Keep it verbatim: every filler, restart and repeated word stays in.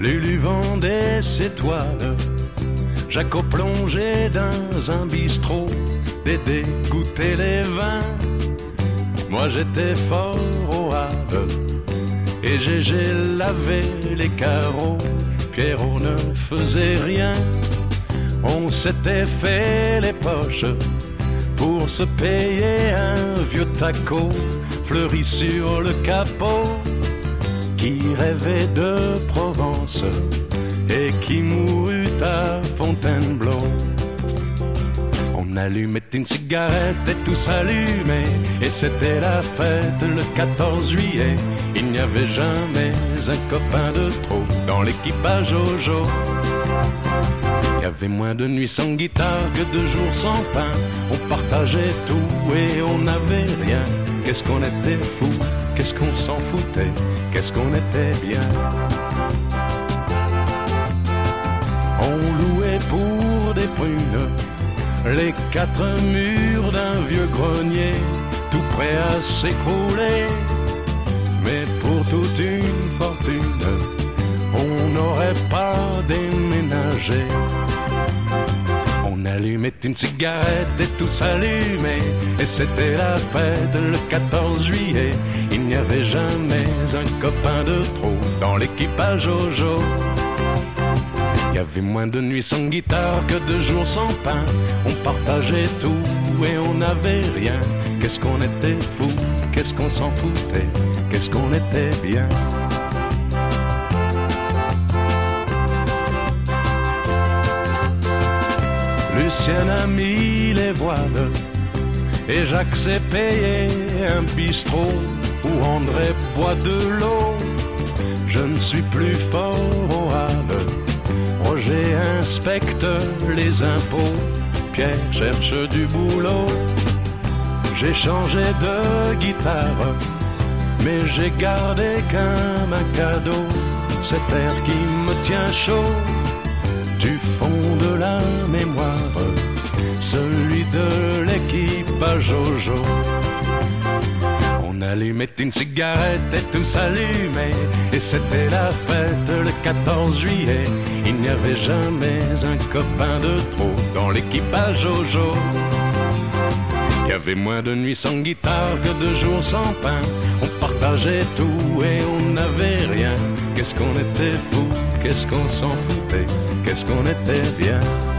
Lulu vendait ses toiles, Jaco plongeait dans un bistrot, Dédé goûtait les vins. Moi j'étais fort au Havre et Gégé lavait les carreaux. Pierrot ne faisait rien, on s'était fait les poches pour se payer un vieux taco fleuri sur le capot, qui rêvait de Provence et qui mourut à Fontainebleau. On allumait une cigarette et tout s'allumait, et c'était la fête le quatorze juillet. Il n'y avait jamais un copain de trop dans l'équipage Jojo. Il y avait moins de nuits sans guitare que de jours sans pain. On partageait tout et on n'avait rien. Qu'est-ce qu'on était fou, qu'est-ce qu'on s'en foutait, qu'est-ce qu'on était bien. On louait pour des prunes les quatre murs d'un vieux grenier, tout prêt à s'écrouler. Mais pour toute une fortune, on n'aurait pas déménagé. On allumait une cigarette et tout s'allumait, et c'était la fête le quatorze juillet. Il n'y avait jamais un copain de trop dans l'équipage Jojo. Il y avait moins de nuits sans guitare que de jours sans pain. On partageait tout et on n'avait rien. Qu'est-ce qu'on était fou, qu'est-ce qu'on s'en foutait, qu'est-ce qu'on était bien. Lucien a mis les voiles et Jacques s'est payé un bistrot où André boit de l'eau. Je ne suis plus fort au Havre, Roger inspecte les impôts, Pierre cherche du boulot. J'ai changé de guitare, mais j'ai gardé comme un cadeau cet air qui me tient chaud du fond de la mémoire, celui de l'équipage Jojo. On allumait une cigarette et tout s'allumait, et c'était la fête le quatorze juillet. Il n'y avait jamais un copain de trop dans l'équipage Jojo. Il y avait moins de nuits sans guitare que de jours sans pain. On partageait tout et on n'avait rien. Qu'est-ce qu'on était fou, qu'est-ce qu'on s'en foutait, qu'est-ce qu'on était bien.